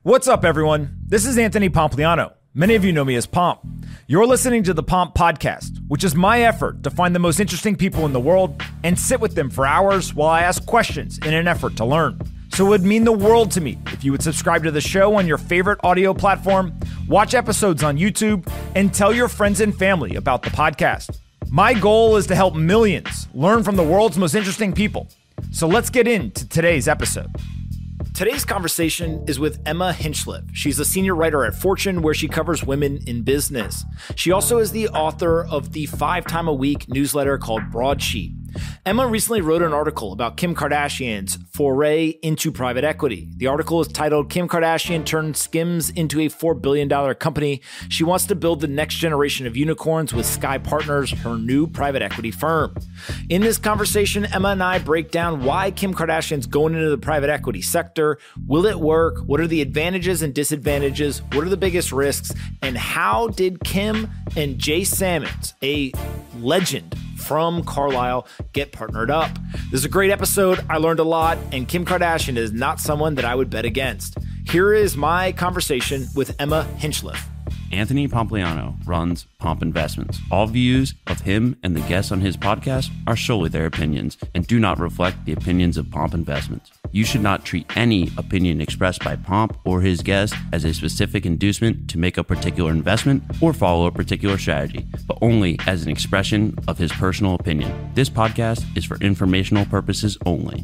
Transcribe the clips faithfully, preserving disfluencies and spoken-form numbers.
What's up, everyone? This is Anthony Pompliano. Many of you know me as Pomp. You're listening to the Pomp Podcast, which is my effort to find the most interesting people in the world and sit with them for hours while I ask questions in an effort to learn. So it would mean the world to me if you would subscribe to the show on your favorite audio platform, watch episodes on YouTube, and tell your friends and family about the podcast. My goal is to help millions learn from the world's most interesting people. So let's get into today's episode. Today's conversation is with Emma Hinchliffe. She's a senior writer at Fortune, where she covers women in business. She also is the author of the five-time-a-week newsletter called Broadsheet. Emma recently wrote an article about Kim Kardashian's foray into private equity. The article is titled, "Kim Kardashian Turned Skims into a four billion dollars Company. She Wants to Build the Next Generation of Unicorns with Sky Partners, her new private equity firm." In this conversation, Emma and I break down why Kim Kardashian's going into the private equity sector. Will it work? What are the advantages and disadvantages? What are the biggest risks? And how did Kim and Jay Sammons, a legend from Carlisle, get partnered up? This is a great episode. I learned a lot, and Kim Kardashian is not someone that I would bet against. Here is my conversation with Emma Hinchliffe. Anthony Pompliano runs Pomp Investments. All views of him and the guests on his podcast are solely their opinions and do not reflect the opinions of Pomp Investments. You should not treat any opinion expressed by Pomp or his guests as a specific inducement to make a particular investment or follow a particular strategy, but only as an expression of his personal opinion. This podcast is for informational purposes only.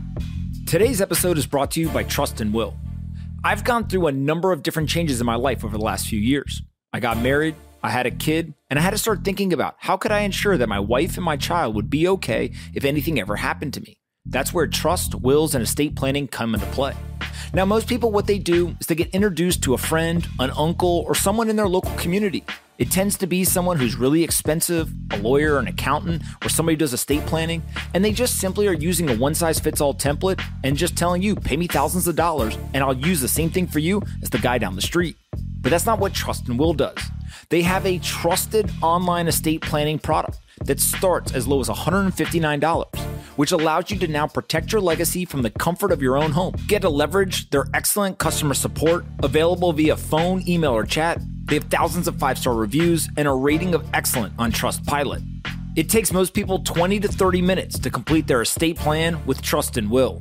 Today's episode is brought to you by Trust and Will. I've gone through a number of different changes in my life over the last few years. I got married, I had a kid, and I had to start thinking about how could I ensure that my wife and my child would be okay if anything ever happened to me. That's where trust, wills, and estate planning come into play. Now, most people, what they do is they get introduced to a friend, an uncle, or someone in their local community. It tends to be someone who's really expensive, a lawyer, an accountant, or somebody who does estate planning, and they just simply are using a one-size-fits-all template and just telling you, pay me thousands of dollars, and I'll use the same thing for you as the guy down the street. But that's not what Trust and Will does. They have a trusted online estate planning product that starts as low as one hundred fifty-nine dollars, which allows you to now protect your legacy from the comfort of your own home. Get to leverage their excellent customer support, available via phone, email, or chat. They have thousands of five-star reviews and a rating of excellent on Trustpilot. It takes most people twenty to thirty minutes to complete their estate plan with Trust and Will.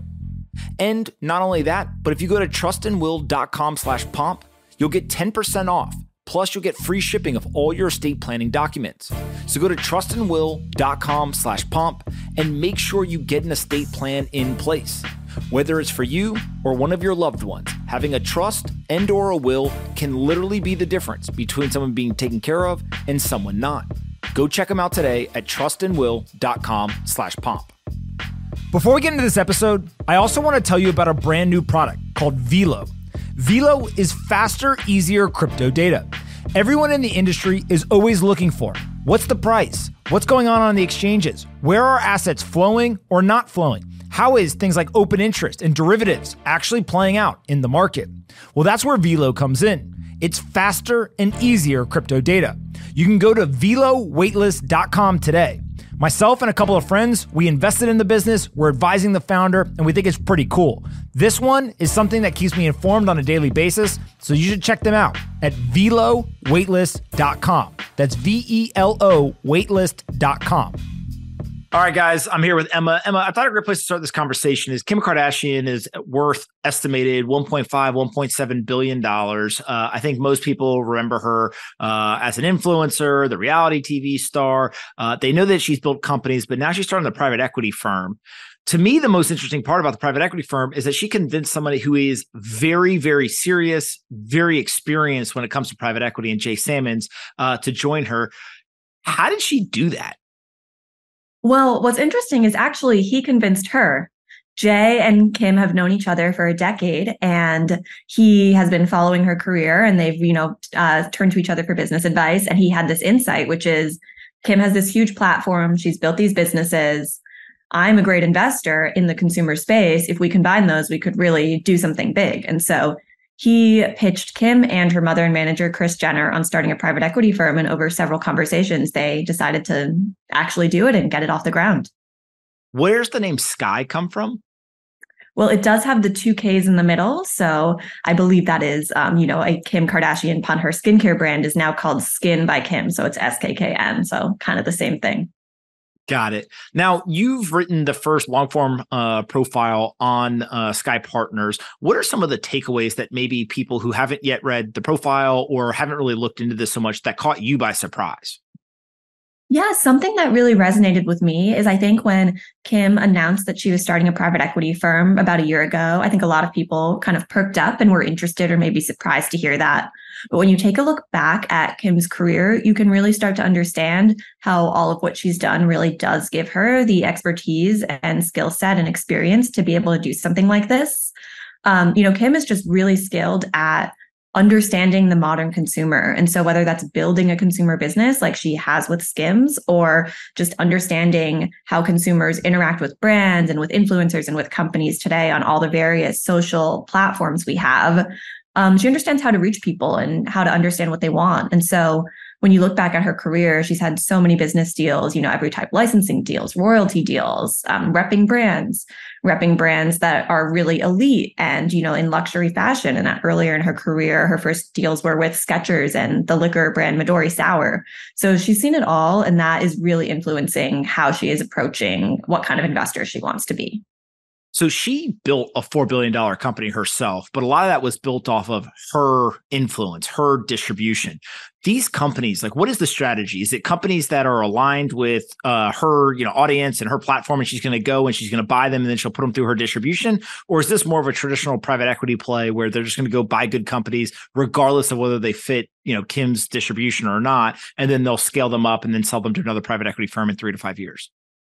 And not only that, but if you go to trustandwill.com slash pomp, you'll get ten percent off. Plus, you'll get free shipping of all your estate planning documents. So go to trustandwill.com slash pomp and make sure you get an estate plan in place. Whether it's for you or one of your loved ones, having a trust and or a will can literally be the difference between someone being taken care of and someone not. Go check them out today at trustandwill.com slash pomp. Before we get into this episode, I also want to tell you about a brand new product called Velo. Velo is faster, easier crypto data. Everyone in the industry is always looking for what's the price? What's going on on the exchanges? Where are assets flowing or not flowing? How is things like open interest and derivatives actually playing out in the market? Well, that's where Velo comes in. It's faster and easier crypto data. You can go to velo waitlist dot com today. Myself and a couple of friends, we invested in the business, we're advising the founder, and we think it's pretty cool. This one is something that keeps me informed on a daily basis, so you should check them out at velo waitlist dot com. That's V E L O waitlist dot com. All right, guys, I'm here with Emma. Emma, I thought a great place to start this conversation is Kim Kardashian is worth estimated one point five, one point seven billion dollars. Uh, I think most people remember her uh, as an influencer, the reality T V star. Uh, they know that she's built companies, but now she's starting a private equity firm. To me, the most interesting part about the private equity firm is that she convinced somebody who is very, very serious, very experienced when it comes to private equity, and Jay Sammons, uh, to join her. How did she do that? Well, what's interesting is actually he convinced her. Jay and Kim have known each other for a decade, and he has been following her career, and they've, you know, uh, turned to each other for business advice. And he had this insight, which is Kim has this huge platform. She's built these businesses. I'm a great investor in the consumer space. If we combine those, we could really do something big. And so he pitched Kim and her mother and manager, Kris Jenner, on starting a private equity firm. And over several conversations, they decided to actually do it and get it off the ground. Where's the name Sky come from? Well, it does have the two Ks in the middle. So I believe that is, um, you know, a Kim Kardashian pun. Her skincare brand is now called Skin by Kim. So it's S K K N. So kind of the same thing. Got it. Now, you've written the first long form uh, profile on uh, Sky Partners. What are some of the takeaways that maybe people who haven't yet read the profile or haven't really looked into this so much that caught you by surprise? Yeah, something that really resonated with me is I think when Kim announced that she was starting a private equity firm about a year ago, I think a lot of people kind of perked up and were interested or maybe surprised to hear that. But when you take a look back at Kim's career, you can really start to understand how all of what she's done really does give her the expertise and skill set and experience to be able to do something like this. Um, you know, Kim is just really skilled at understanding the modern consumer. And so whether that's building a consumer business like she has with Skims, or just understanding how consumers interact with brands and with influencers and with companies today on all the various social platforms we have, um, she understands how to reach people and how to understand what they want. And so when you look back at her career, she's had so many business deals, you know, every type licensing deals, royalty deals, um, repping brands, repping brands that are really elite and, you know, in luxury fashion. And that earlier in her career, her first deals were with Skechers and the liquor brand Midori Sour. So she's seen it all. And that is really influencing how she is approaching what kind of investor she wants to be. So she built a four billion dollars company herself, but a lot of that was built off of her influence, her distribution. These companies, like, what is the strategy? Is it companies that are aligned with uh, her, you know, audience and her platform, and she's going to go and she's going to buy them and then she'll put them through her distribution? Or is this more of a traditional private equity play where they're just going to go buy good companies regardless of whether they fit, you know, Kim's distribution or not, and then they'll scale them up and then sell them to another private equity firm in three to five years?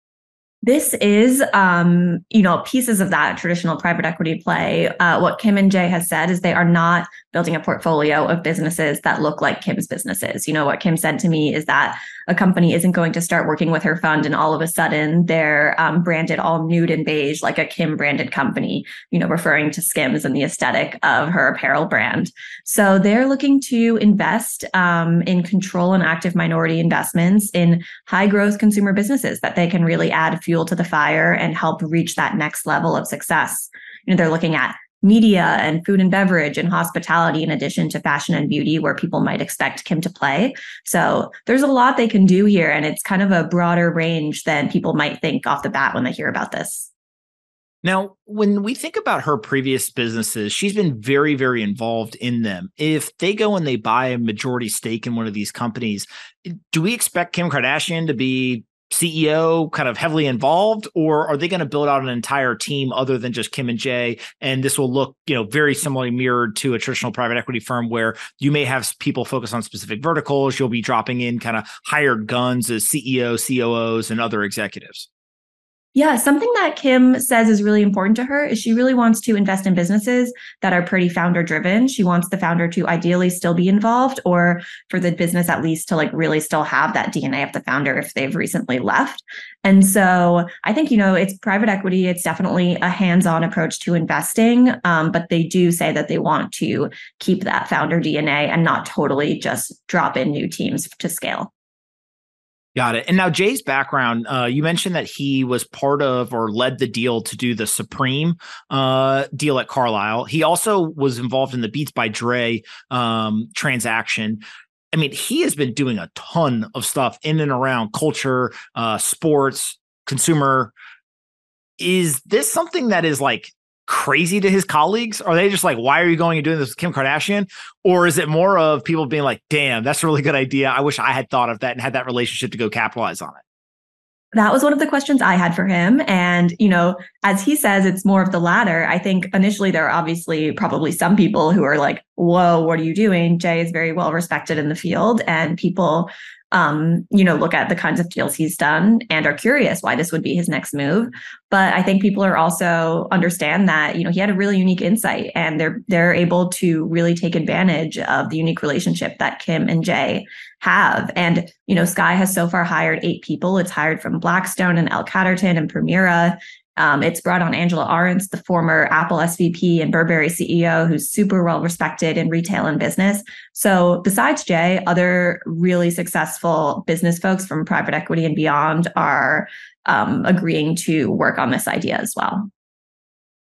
This is, um, you know, pieces of that traditional private equity play. Uh, what Kim and Jay has said is they are not building a portfolio of businesses that look like Kim's businesses. You know, what Kim said to me is that a company isn't going to start working with her fund and all of a sudden they're um, branded all nude and beige like a Kim branded company, you know, referring to Skims and the aesthetic of her apparel brand. So they're looking to invest um, in control and active minority investments in high growth consumer businesses that they can really add fuel to the fire and help reach that next level of success. You know, they're looking at media and food and beverage and hospitality in addition to fashion and beauty, where people might expect Kim to play. So there's a lot they can do here, and it's kind of a broader range than people might think off the bat when they hear about this. Now, when we think about her previous businesses, she's been very, very involved in them. If they go and they buy a majority stake in one of these companies, do we expect Kim Kardashian to be C E O, kind of heavily involved, or are they going to build out an entire team other than just Kim and Jay? And this will look, you know, very similarly mirrored to a traditional private equity firm where you may have people focus on specific verticals. You'll be dropping in kind of hired guns as C E O, C O Os, and other executives. Yeah, something that Kim says is really important to her is she really wants to invest in businesses that are pretty founder driven. She wants the founder to ideally still be involved, or for the business at least to like really still have that D N A of the founder if they've recently left. And so I think, you know, it's private equity. It's definitely a hands-on approach to investing, um, but they do say that they want to keep that founder D N A and not totally just drop in new teams to scale. Got it. And now Jay's background, uh, you mentioned that he was part of or led the deal to do the Supreme uh, deal at Carlyle. He also was involved in the Beats by Dre um, transaction. I mean, he has been doing a ton of stuff in and around culture, uh, sports, consumer. Is this something that is like crazy to his colleagues? Are they just like, why are you going and doing this with Kim Kardashian? Or is it more of people being like, damn, that's a really good idea. I wish I had thought of that and had that relationship to go capitalize on it. That was one of the questions I had for him. And, you know, as he says, it's more of the latter. I think initially there are obviously probably some people who are like, whoa, what are you doing? Jay is very well respected in the field, and people Um, you know, look at the kinds of deals he's done and are curious why this would be his next move. But I think people are also understand that, you know, he had a really unique insight, and they're they're able to really take advantage of the unique relationship that Kim and Jay have. And, you know, Sky has so far hired eight people. It's hired from Blackstone and L Catterton and Permira. Um, it's brought on Angela Ahrendts, the former Apple S V P and Burberry C E O, who's super well respected in retail and business. So besides Jay, other really successful business folks from private equity and beyond are um, agreeing to work on this idea as well.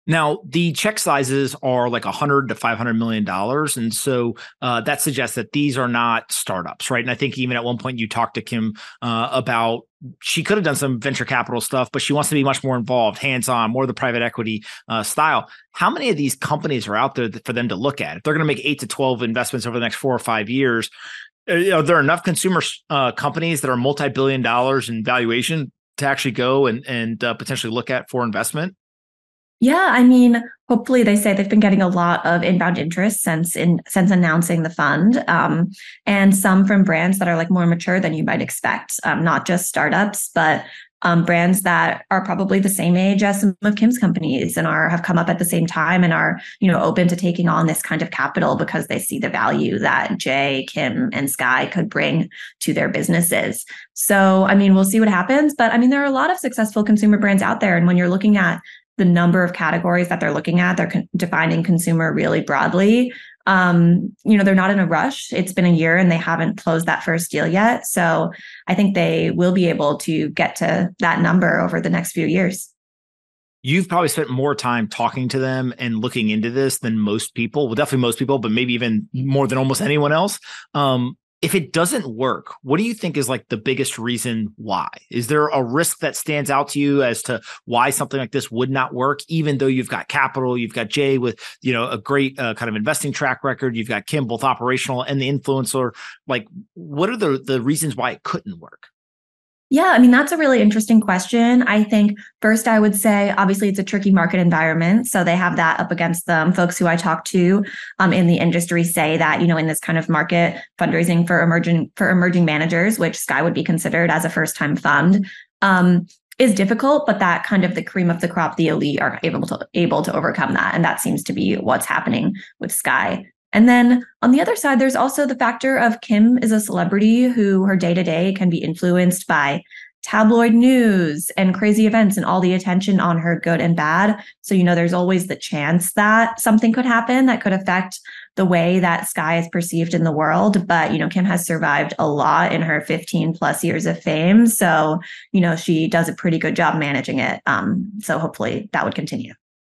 Now, the check sizes are like one hundred to five hundred million dollars. And so uh, that suggests that these are not startups, right? And I think even at one point you talked to Kim uh, about she could have done some venture capital stuff, but she wants to be much more involved, hands-on, more of the private equity uh, style. How many of these companies are out there for them to look at? If they're going to make eight to twelve investments over the next four or five years, are there enough consumer uh, companies that are multi-billion dollars in valuation to actually go and, and uh, potentially look at for investment? Yeah, I mean, hopefully they say they've been getting a lot of inbound interest since in since announcing the fund, um, and some from brands that are like more mature than you might expect, um, not just startups, but um, brands that are probably the same age as some of Kim's companies and are have come up at the same time and are, you know, open to taking on this kind of capital because they see the value that Jay, Kim, and Sky could bring to their businesses. So, I mean, we'll see what happens, but I mean, there are a lot of successful consumer brands out there, and when you're looking at the number of categories that they're looking at, they're con- defining consumer really broadly. Um, you know, they're not in a rush. It's been a year and they haven't closed that first deal yet. So I think they will be able to get to that number over the next few years. You've probably spent more time talking to them and looking into this than most people. Well, definitely most people, but maybe even more than almost anyone else. Um, If it doesn't work, what do you think is like the biggest reason why? Is there a risk that stands out to you as to why something like this would not work, even though you've got capital, you've got Jay with, you know, a great uh, kind of investing track record, you've got Kim, both operational and the influencer? Like, what are the, the reasons why it couldn't work? Yeah, I mean, that's a really interesting question. I think first I would say, obviously, it's a tricky market environment. So they have that up against them. Folks who I talk to um, in the industry say that, you know, in this kind of market, fundraising for emerging for emerging managers, which Sky would be considered as a first time fund, um, is difficult, but that kind of the cream of the crop, the elite are able to able to overcome that. And that seems to be what's happening with Sky. And then on the other side, there's also the factor of Kim is a celebrity who her day-to-day can be influenced by tabloid news and crazy events and all the attention on her, good and bad. So, you know, there's always the chance that something could happen that could affect the way that Sky is perceived in the world. But, you know, Kim has survived a lot in her fifteen plus years of fame. So, you know, she does a pretty good job managing it. Um, so hopefully that would continue.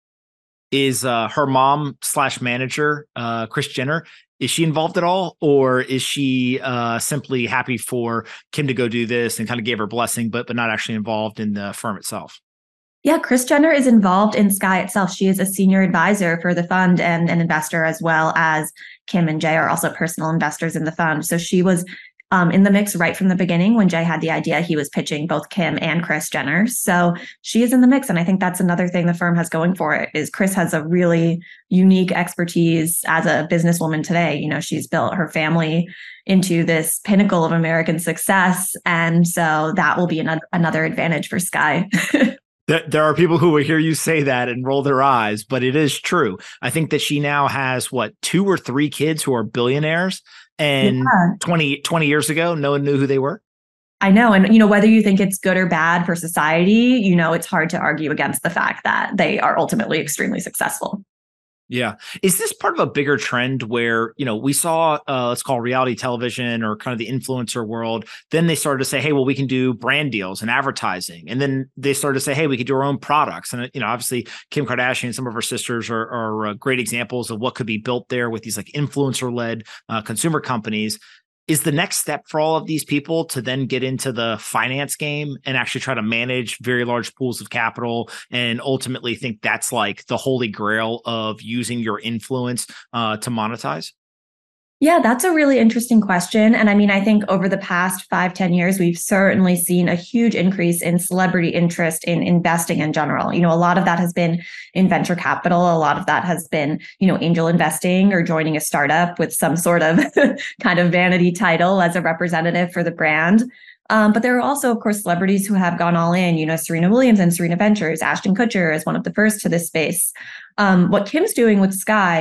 Is uh, her mom slash manager, uh, Kris Jenner, is she involved at all? Or is she uh, simply happy for Kim to go do this and kind of gave her blessing, but but not actually involved in the firm itself? Yeah, Kris Jenner is involved in Sky itself. She is a senior advisor for the fund and an investor, as well as Kim and Jay are also personal investors in the fund. So she was Um, in the mix right from the beginning. When Jay had the idea, he was pitching both Kim and Kris Jenner. So she is in the mix. And I think that's another thing the firm has going for it is Kris has a really unique expertise as a businesswoman today. You know, she's built her family into this pinnacle of American success. And so that will be another, another advantage for Sky. There are people who will hear you say that and roll their eyes, but it is true. I think that she now has, what, two or three kids who are billionaires. And yeah. twenty, twenty years ago, no one knew who they were. I know. And, you know, whether you think it's good or bad for society, you know, it's hard to argue against the fact that they are ultimately extremely successful. Yeah. Is this part of a bigger trend where, you know, we saw, uh, let's call reality television or kind of the influencer world. Then they started to say, hey, well, we can do brand deals and advertising. And then they started to say, hey, we could do our own products. And, you know, obviously Kim Kardashian and some of her sisters are, are uh, great examples of what could be built there with these like influencer led uh, consumer companies. Is the next step for all of these people to then get into the finance game and actually try to manage very large pools of capital and ultimately think that's like the holy grail of using your influence uh, to monetize? Yeah, that's a really interesting question. And I mean, I think over the past five, ten years, we've certainly seen a huge increase in celebrity interest in investing in general. You know, a lot of that has been in venture capital. A lot of that has been, you know, angel investing or joining a startup with some sort of kind of vanity title as a representative for the brand. Um, but there are also, of course, celebrities who have gone all in, you know, Serena Williams and Serena Ventures, Ashton Kutcher is one of the first to this space. Um, what Kim's doing with Sky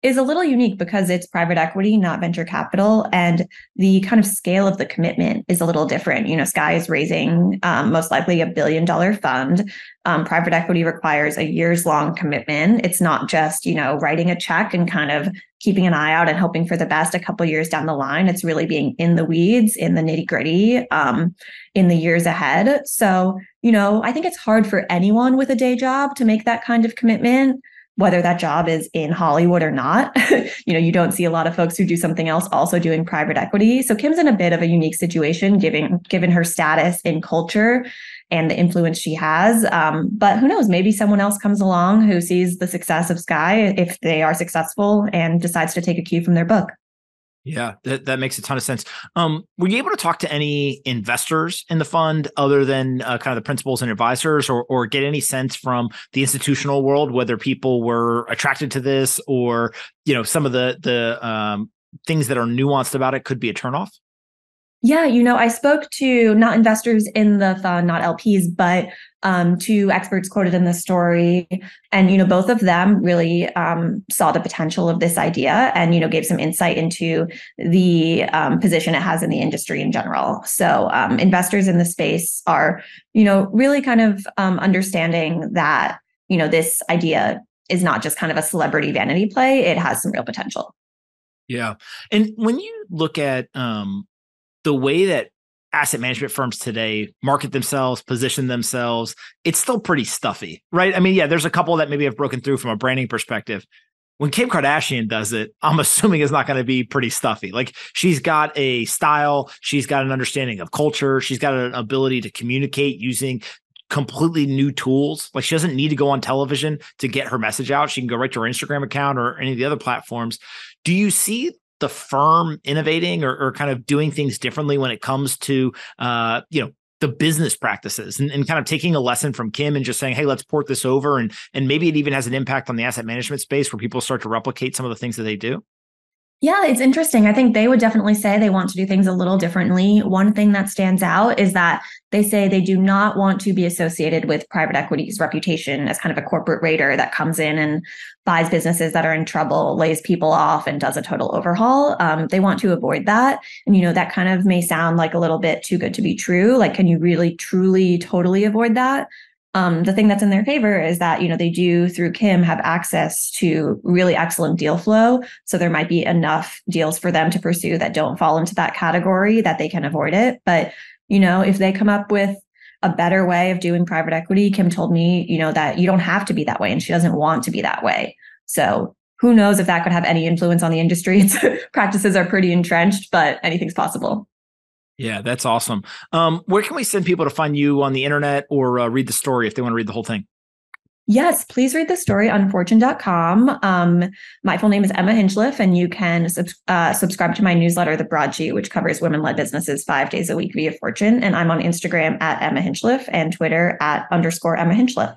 is a little unique because it's private equity, not venture capital. And the kind of scale of the commitment is a little different. You know, Sky is raising um, most likely a billion dollar fund. Um, private equity requires a years long commitment. It's not just, you know, writing a check and kind of keeping an eye out and hoping for the best a couple of years down the line. It's really being in the weeds, in the nitty gritty, um, in the years ahead. So, you know, I think it's hard for anyone with a day job to make that kind of commitment, whether that job is in Hollywood or not. You know, you don't see a lot of folks who do something else also doing private equity. So Kim's in a bit of a unique situation, given, given her status in culture and the influence she has. Um, but who knows, maybe someone else comes along who sees the success of Sky, if they are successful, and decides to take a cue from their book. Yeah, that, that makes a ton of sense. Um, were you able to talk to any investors in the fund other than uh, kind of the principals and advisors, or or get any sense from the institutional world, whether people were attracted to this, or, you know, some of the, the um, things that are nuanced about it could be a turnoff? Yeah, you know, I spoke to not investors in the fund, not L Ps, but um, two experts quoted in the story. And, you know, both of them really um, saw the potential of this idea and, you know, gave some insight into the um, position it has in the industry in general. So um, investors in the space are, you know, really kind of um, understanding that, you know, this idea is not just kind of a celebrity vanity play. It has some real potential. Yeah. And when you look at um, the way that asset management firms today market themselves, position themselves, it's still pretty stuffy, right? I mean, yeah, there's a couple that maybe have broken through from a branding perspective. When Kim Kardashian does it, I'm assuming it's not going to be pretty stuffy. Like, she's got a style, she's got an understanding of culture, she's got an ability to communicate using completely new tools. Like, she doesn't need to go on television to get her message out. She can go right to her Instagram account or any of the other platforms. Do you see the firm innovating or, or kind of doing things differently when it comes to, uh, you know, the business practices, and, and kind of taking a lesson from Kim and just saying, hey, let's port this over, and and maybe it even has an impact on the asset management space where people start to replicate some of the things that they do? Yeah, it's interesting. I think they would definitely say they want to do things a little differently. One thing that stands out is that they say they do not want to be associated with private equity's reputation as kind of a corporate raider that comes in and buys businesses that are in trouble, lays people off, and does a total overhaul. Um, they want to avoid that. And, you know, that kind of may sound like a little bit too good to be true. Like, can you really, truly, totally avoid that? Um, the thing that's in their favor is that, you know, they do, through Kim, have access to really excellent deal flow. So there might be enough deals for them to pursue that don't fall into that category that they can avoid it. But, you know, if they come up with a better way of doing private equity, Kim told me, you know, that you don't have to be that way, and she doesn't want to be that way. So who knows if that could have any influence on the industry. Its practices are pretty entrenched, but anything's possible. Yeah, that's awesome. Um, where can we send people to find you on the internet, or uh, read the story if they want to read the whole thing? Yes, please read the story on fortune dot com. Um, my full name is Emma Hinchliffe, and you can sub- uh, subscribe to my newsletter, The Broadsheet, which covers women-led businesses five days a week via Fortune. And I'm on Instagram at Emma Hinchliffe and Twitter at underscore Emma Hinchliffe.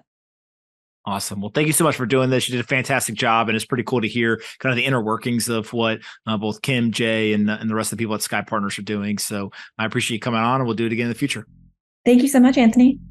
Awesome. Well, thank you so much for doing this. You did a fantastic job, and it's pretty cool to hear kind of the inner workings of what uh, both Kim, Jay, and, and the rest of the people at Sky Partners are doing. So I appreciate you coming on, and we'll do it again in the future. Thank you so much, Anthony.